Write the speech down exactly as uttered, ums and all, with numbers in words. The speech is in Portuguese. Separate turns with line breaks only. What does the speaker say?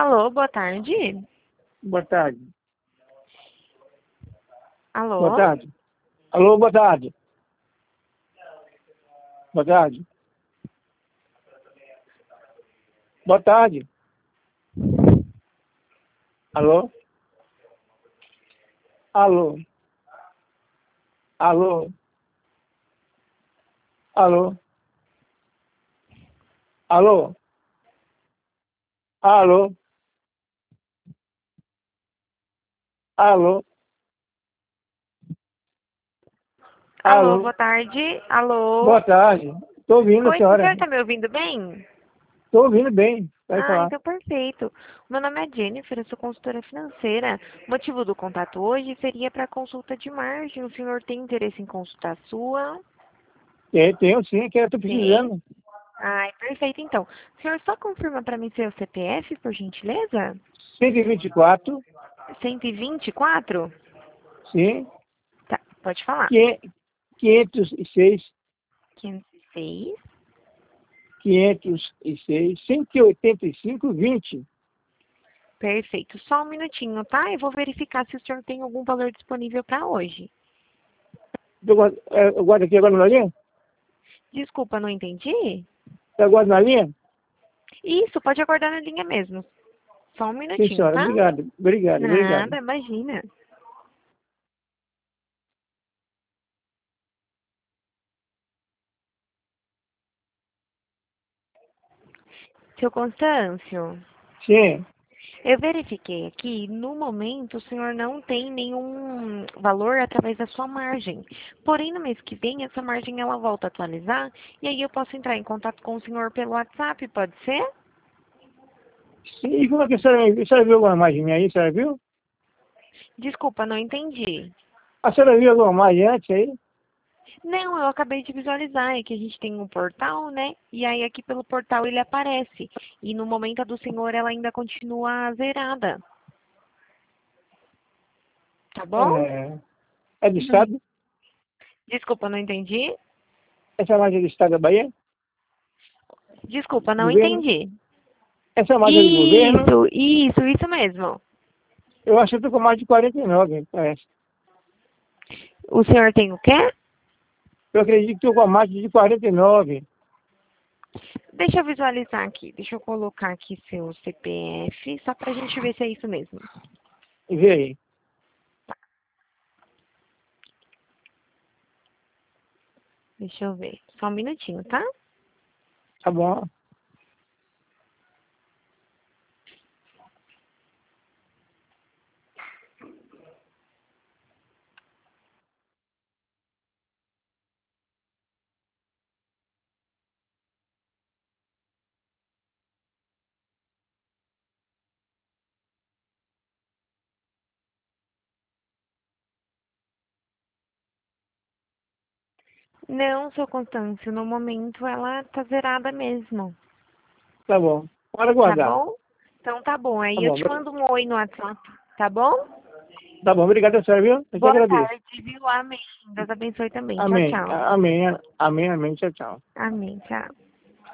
Alô, boa tarde.
Boa tarde.
Alô?
Boa tarde. Alô, boa tarde. Boa tarde. Boa tarde. Alô? Alô? Alô? Alô? Alô? Alô? Alô?
Alô,
Alô?
boa tarde. Alô?
Boa tarde. Estou ouvindo,
Oi, o
senhora.
senhor tá me ouvindo bem?
Estou ouvindo bem. Pode
Ah,
falar.
então perfeito. Meu nome é Jennifer, eu sou consultora financeira. O motivo do contato hoje seria para consulta de margem. O senhor tem interesse em consultar a sua?
Tem, tenho sim, que eu estou
Tem.
precisando.
Ai, perfeito então. O senhor só confirma para mim seu C P F, por gentileza?
cento e vinte e quatro,
cento e vinte e quatro?
sim.
Tá, pode falar.
quinhentos e seis,
quinhentos e seis.
quinhentos e seis, cento e oitenta e cinco, vinte.
Perfeito. Só um minutinho, tá? Eu vou verificar se o senhor tem algum valor disponível para hoje.
Eu guardo, é, eu guardo aqui agora na linha?
Desculpa, não entendi?
Eu guardo na linha?
Isso, pode aguardar na linha mesmo. Só um
Sim,
minutinho,
senhora.
tá?
Obrigado. Obrigado, obrigado.
Nada, imagina. Seu Constâncio,
Sim.
eu verifiquei aqui, no momento o senhor não tem nenhum valor através da sua margem. Porém, no mês que vem, essa margem ela volta a atualizar e aí eu posso entrar em contato com o senhor pelo WhatsApp, pode ser?
Sim, e como é que a senhora, a senhora viu alguma imagem minha aí? A senhora viu?
Desculpa, não entendi.
A senhora viu alguma imagem antes aí?
Não, eu acabei de visualizar, é que a gente tem um portal, né? E aí aqui pelo portal ele aparece. E no momento a do senhor ela ainda continua zerada. Tá bom?
É, é do
Não.
Estado?
Desculpa, não entendi.
Essa imagem é do Estado da Bahia?
Desculpa, não
Governo?
entendi.
Essa imagem é do governo?
Isso, isso, isso mesmo.
Eu acho que eu tô com mais de quarenta e nove, parece.
O senhor tem o quê?
Eu acredito que estou com mais de quarenta e nove.
Deixa eu visualizar aqui. Deixa eu colocar aqui seu C P F, só pra gente ver se é isso mesmo.
E vê aí.
Deixa eu ver. Só um minutinho, tá?
Tá bom?
Não, seu Constâncio, no momento ela tá zerada mesmo.
Tá bom. Pode
Tá
guardar.
bom? Então tá bom.
Tá
Aí eu
bom.
te mando um oi no WhatsApp, tá bom?
Tá bom. Obrigado, a senhora, viu? Eu te
Boa
agradeço.
tarde, viu? Amém. Deus abençoe também. Tchau,
Amém.
tchau.
Amém. Amém, amém. Tchau, tchau.
Amém, tchau.